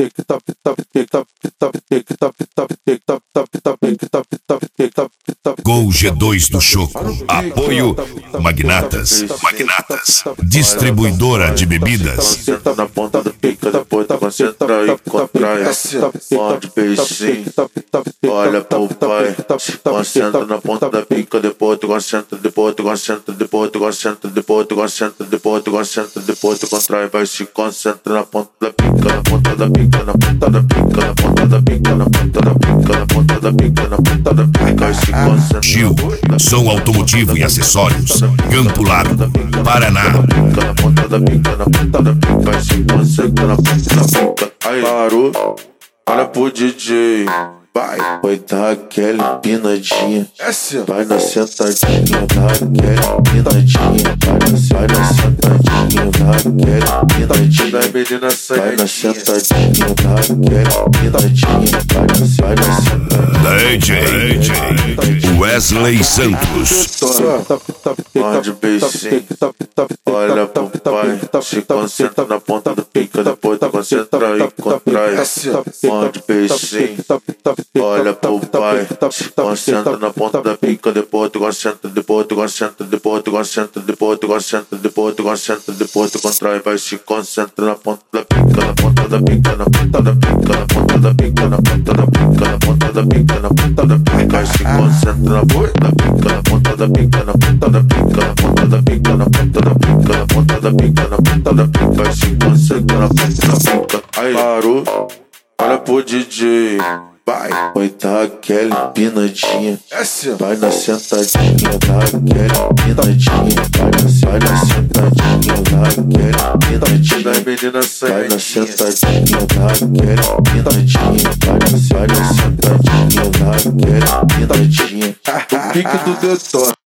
Gol G2 do Choco. Apoio Magnatas. Distribuidora de bebidas. Senta na ponta da pica, depois tu concentra e contrai. Morde beijinho, olha pro pai. Concentra na ponta da pica, depois tu concentra, depois tu concentra, depois tu concentra, depois tu concentra, depois tu concentra, depois tu contrai. Vai se concentra na ponta da pica, na ponta da pica, na ponta da pica, na ponta da pica, na ponta da pica, na ponta da pica, na ponta da pica. Vai se concentra. Gil, som automotivo e acessórios. Campo Largo, Paraná. Na ponta da pica, na ponta da pica, vai se concentra na ponta da pica. Aí, parou, olha pro DJ. Vai dar aquela empinadinha, vai na sentadinha, dá aquela empinadinha, vai na sentadinha, dá aquela empinadinha, vai na sentadinha, dá aquela empinadinha, vai na sentadinha. DJ Wesley Santos. Morde beijinho, olha pro pai, se concentra na ponta da pica, depois tu concentra e contrai. Morde beijinho, olha pro pai, se concentra na ponta da pica, depois tu concentra, depois tu concentra, depois tu concentra, depois tu concentra, depois tu concentra, depois tu contrai. Vai se concentra na ponta da pica, na ponta da pica, na ponta da pica, na ponta da pica, na ponta da pica, na ponta da pica, na ponta da pica. Vai se concentra na ponta da pica, na ponta da pica, na ponta da pica, na ponta da pica, na ponta da pica, na ponta da pica, na ponta da pica. Vai se concentra na ponta da pica. Aí, parou, olha pro DJ. Vai dar aquela empinadinha, vai na sentadinha, dá aquela empinadinha, vai na sentadinha, dá aquela empinadinha, vai na sentadinha, dá aquela empinadinha, vai na sentadinha, dá aquela empinadinha. O pique do Detona.